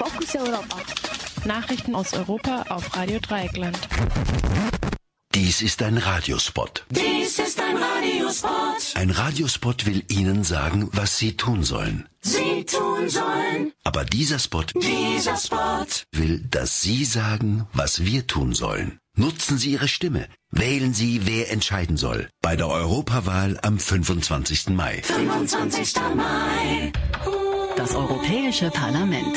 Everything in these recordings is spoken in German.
Fokus Europa. Nachrichten aus Europa auf Radio Dreieckland. Dies ist ein Radiospot. Dies ist ein Radiospot. Ein Radiospot will Ihnen sagen, was Sie tun sollen. Sie tun sollen. Aber dieser Spot will, dass Sie sagen, was wir tun sollen. Nutzen Sie Ihre Stimme. Wählen Sie, wer entscheiden soll. Bei der Europawahl am 25. Mai. 25. Mai. Das Europäische Parlament.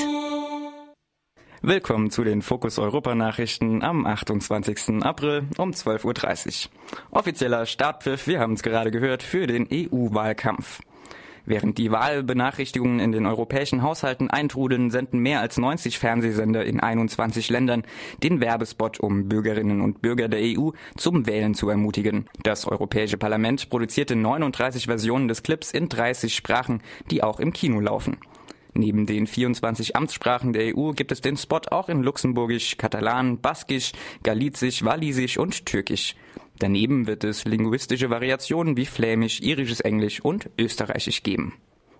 Willkommen zu den Fokus Europa Nachrichten am 28. April um 12.30 Uhr. Offizieller Startpfiff, wir haben es gerade gehört, für den EU-Wahlkampf. Während die Wahlbenachrichtigungen in den europäischen Haushalten eintrudeln, senden mehr als 90 Fernsehsender in 21 Ländern den Werbespot, um Bürgerinnen und Bürger der EU zum Wählen zu ermutigen. Das Europäische Parlament produzierte 39 Versionen des Clips in 30 Sprachen, die auch im Kino laufen. Neben den 24 Amtssprachen der EU gibt es den Spot auch in Luxemburgisch, Katalan, Baskisch, Galizisch, Walisisch und Türkisch. Daneben wird es linguistische Variationen wie Flämisch, irisches Englisch und Österreichisch geben.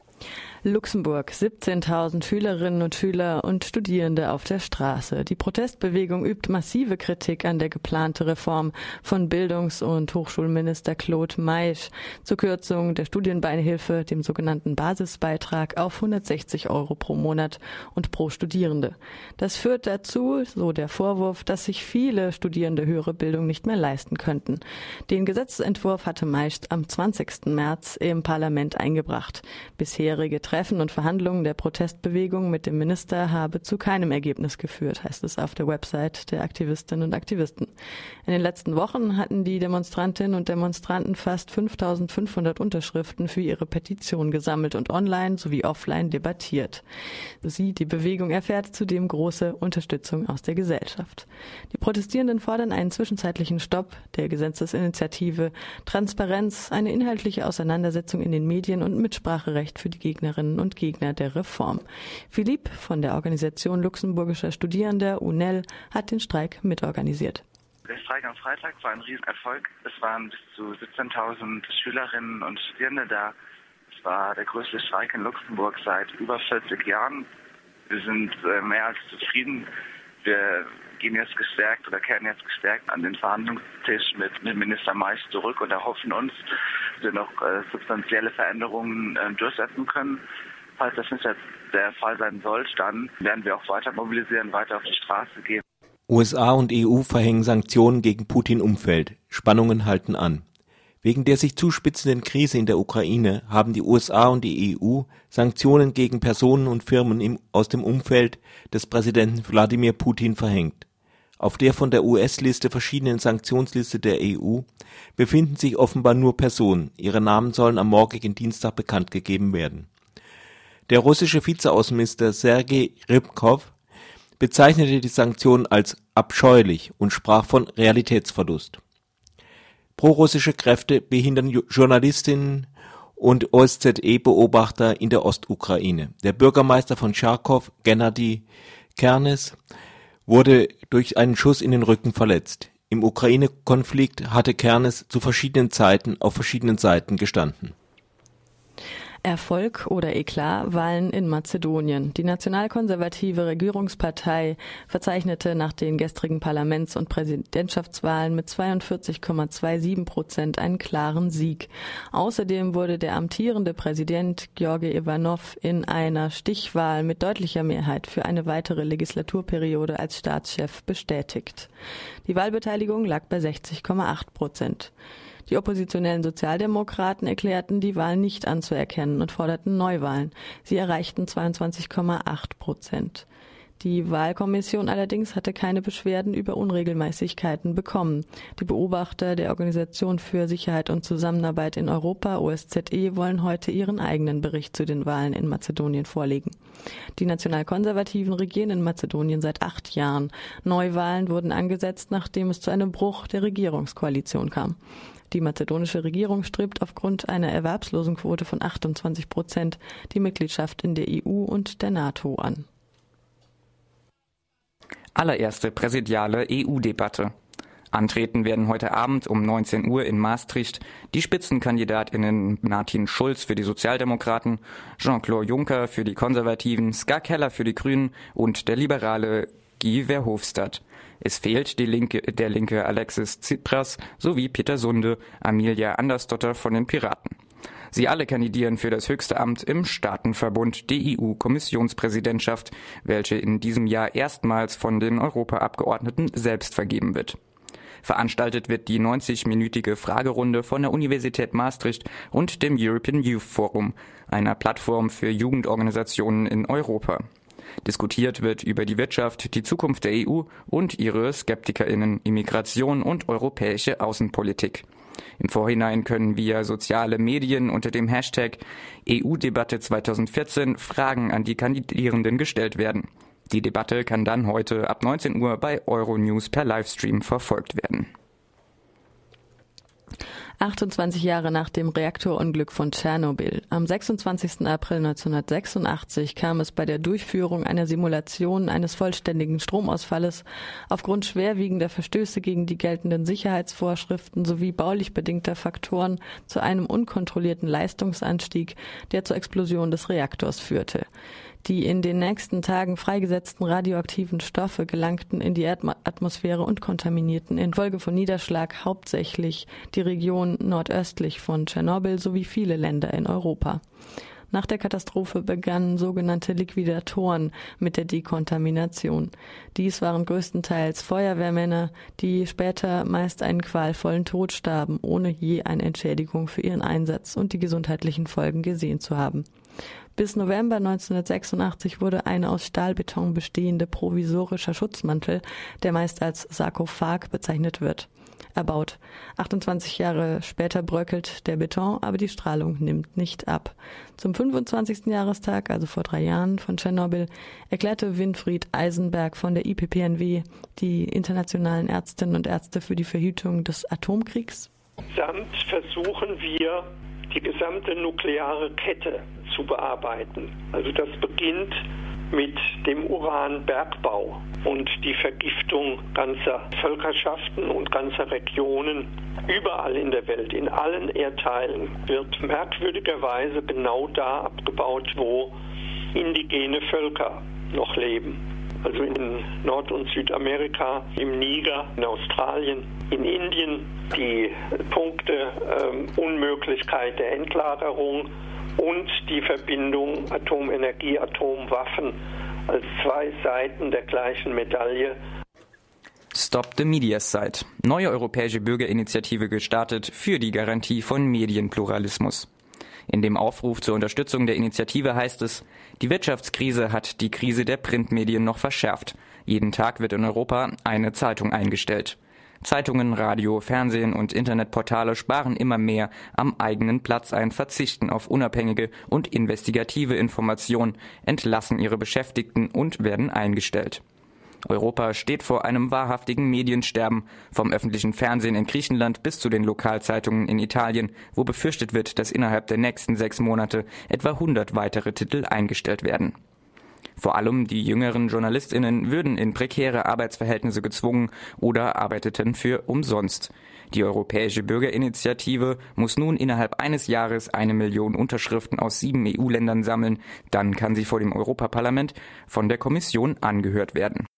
Luxemburg, 17.000 Schülerinnen und Schüler und Studierende auf der Straße. Die Protestbewegung übt massive Kritik an der geplanten Reform von Bildungs- und Hochschulminister Claude Meisch zur Kürzung der Studienbeihilfe, dem sogenannten Basisbeitrag, auf 160 € pro Monat und pro Studierende. Das führt dazu, so der Vorwurf, dass sich viele Studierende höhere Bildung nicht mehr leisten könnten. Den Gesetzentwurf hatte Meisch am 20. März im Parlament eingebracht. Bisherige Treffen und Verhandlungen der Protestbewegung mit dem Minister habe zu keinem Ergebnis geführt, heißt es auf der Website der Aktivistinnen und Aktivisten. In den letzten Wochen hatten die Demonstrantinnen und Demonstranten fast 5.500 Unterschriften für ihre Petition gesammelt und online sowie offline debattiert. Die Bewegung erfährt zudem große Unterstützung aus der Gesellschaft. Die Protestierenden fordern einen zwischenzeitlichen Stopp der Gesetzesinitiative, Transparenz, eine inhaltliche Auseinandersetzung in den Medien und Mitspracherecht für die Gegnerinnen und Gegner der Reform. Philipp von der Organisation luxemburgischer Studierender UNEL hat den Streik mitorganisiert. Der Streik am Freitag war ein Riesenerfolg. Es waren bis zu 17.000 Schülerinnen und Studierende da. Es war der größte Streik in Luxemburg seit über 40 Jahren. Wir sind mehr als zufrieden. Wir kehren jetzt gestärkt an den Verhandlungstisch mit Minister Meisch zurück und erhoffen uns, dass wir noch substanzielle Veränderungen durchsetzen können. Falls das nicht der Fall sein sollte, dann werden wir auch weiter mobilisieren, weiter auf die Straße gehen. USA und EU verhängen Sanktionen gegen Putin-Umfeld. Spannungen halten an. Wegen der sich zuspitzenden Krise in der Ukraine haben die USA und die EU Sanktionen gegen Personen und Firmen aus dem Umfeld des Präsidenten Wladimir Putin verhängt. Auf der von der US-Liste verschiedenen Sanktionsliste der EU befinden sich offenbar nur Personen. Ihre Namen sollen am morgigen Dienstag bekannt gegeben werden. Der russische Vizeaußenminister Sergei Rybkov bezeichnete die Sanktionen als abscheulich und sprach von Realitätsverlust. Prorussische Kräfte behindern Journalistinnen und OSZE-Beobachter in der Ostukraine. Der Bürgermeister von Charkow, Gennady Kernes, wurde durch einen Schuss in den Rücken verletzt. Im Ukraine-Konflikt hatte Kernes zu verschiedenen Zeiten auf verschiedenen Seiten gestanden. Erfolg oder Eklat, Wahlen in Mazedonien. Die nationalkonservative Regierungspartei verzeichnete nach den gestrigen Parlaments- und Präsidentschaftswahlen mit 42,27% einen klaren Sieg. Außerdem wurde der amtierende Präsident Georgi Ivanov in einer Stichwahl mit deutlicher Mehrheit für eine weitere Legislaturperiode als Staatschef bestätigt. Die Wahlbeteiligung lag bei 60,8%. Die oppositionellen Sozialdemokraten erklärten, die Wahl nicht anzuerkennen und forderten Neuwahlen. Sie erreichten 22,8%. Die Wahlkommission allerdings hatte keine Beschwerden über Unregelmäßigkeiten bekommen. Die Beobachter der Organisation für Sicherheit und Zusammenarbeit in Europa, OSZE, wollen heute ihren eigenen Bericht zu den Wahlen in Mazedonien vorlegen. Die Nationalkonservativen regieren in Mazedonien seit 8 Jahren. Neuwahlen wurden angesetzt, nachdem es zu einem Bruch der Regierungskoalition kam. Die mazedonische Regierung strebt aufgrund einer Erwerbslosenquote von 28% die Mitgliedschaft in der EU und der NATO an. Allererste präsidiale EU-Debatte. Antreten werden heute Abend um 19 Uhr in Maastricht die SpitzenkandidatInnen Martin Schulz für die Sozialdemokraten, Jean-Claude Juncker für die Konservativen, Ska Keller für die Grünen und der Liberale Guy Verhofstadt. Es fehlt der linke Alexis Tsipras sowie Peter Sunde, Amelia Andersdotter von den Piraten. Sie alle kandidieren für das höchste Amt im Staatenverbund, die EU-Kommissionspräsidentschaft, welche in diesem Jahr erstmals von den Europaabgeordneten selbst vergeben wird. Veranstaltet wird die 90-minütige Fragerunde von der Universität Maastricht und dem European Youth Forum, einer Plattform für Jugendorganisationen in Europa. Diskutiert wird über die Wirtschaft, die Zukunft der EU und ihre SkeptikerInnen, Immigration und europäische Außenpolitik. Im Vorhinein können via soziale Medien unter dem Hashtag EU-Debatte 2014 Fragen an die Kandidierenden gestellt werden. Die Debatte kann dann heute ab 19 Uhr bei Euronews per Livestream verfolgt werden. 28 Jahre nach dem Reaktorunglück von Tschernobyl. Am 26. April 1986 kam es bei der Durchführung einer Simulation eines vollständigen Stromausfalles aufgrund schwerwiegender Verstöße gegen die geltenden Sicherheitsvorschriften sowie baulich bedingter Faktoren zu einem unkontrollierten Leistungsanstieg, der zur Explosion des Reaktors führte. Die in den nächsten Tagen freigesetzten radioaktiven Stoffe gelangten in die Atmosphäre und kontaminierten infolge von Niederschlag hauptsächlich die Region nordöstlich von Tschernobyl sowie viele Länder in Europa. Nach der Katastrophe begannen sogenannte Liquidatoren mit der Dekontamination. Dies waren größtenteils Feuerwehrmänner, die später meist einen qualvollen Tod starben, ohne je eine Entschädigung für ihren Einsatz und die gesundheitlichen Folgen gesehen zu haben. Bis November 1986 wurde ein aus Stahlbeton bestehender provisorischer Schutzmantel, der meist als Sarkophag bezeichnet wird, erbaut. 28 Jahre später bröckelt der Beton, aber die Strahlung nimmt nicht ab. Zum 25. Jahrestag, also vor 3 Jahren von Tschernobyl, erklärte Winfried Eisenberg von der IPPNW, die internationalen Ärztinnen und Ärzte für die Verhütung des Atomkriegs. Samt versuchen wir, die gesamte nukleare Kette zu bearbeiten. Also das beginnt mit dem Uranbergbau und die Vergiftung ganzer Völkerschaften und ganzer Regionen. Überall in der Welt, in allen Erdteilen, wird merkwürdigerweise genau da abgebaut, wo indigene Völker noch leben. Also in Nord- und Südamerika, im Niger, in Australien, in Indien. Die Punkte Unmöglichkeit der Endlagerung und die Verbindung Atomenergie, Atomwaffen als 2 Seiten der gleichen Medaille. Stop the Mediacide. Neue europäische Bürgerinitiative gestartet für die Garantie von Medienpluralismus. In dem Aufruf zur Unterstützung der Initiative heißt es, die Wirtschaftskrise hat die Krise der Printmedien noch verschärft. Jeden Tag wird in Europa eine Zeitung eingestellt. Zeitungen, Radio, Fernsehen und Internetportale sparen immer mehr am eigenen Platz ein, verzichten auf unabhängige und investigative Information, entlassen ihre Beschäftigten und werden eingestellt. Europa steht vor einem wahrhaftigen Mediensterben, vom öffentlichen Fernsehen in Griechenland bis zu den Lokalzeitungen in Italien, wo befürchtet wird, dass innerhalb der nächsten 6 Monate etwa 100 weitere Titel eingestellt werden. Vor allem die jüngeren JournalistInnen würden in prekäre Arbeitsverhältnisse gezwungen oder arbeiteten für umsonst. Die Europäische Bürgerinitiative muss nun innerhalb eines Jahres 1 Million Unterschriften aus 7 EU-Ländern sammeln. Dann kann sie vor dem Europaparlament von der Kommission angehört werden.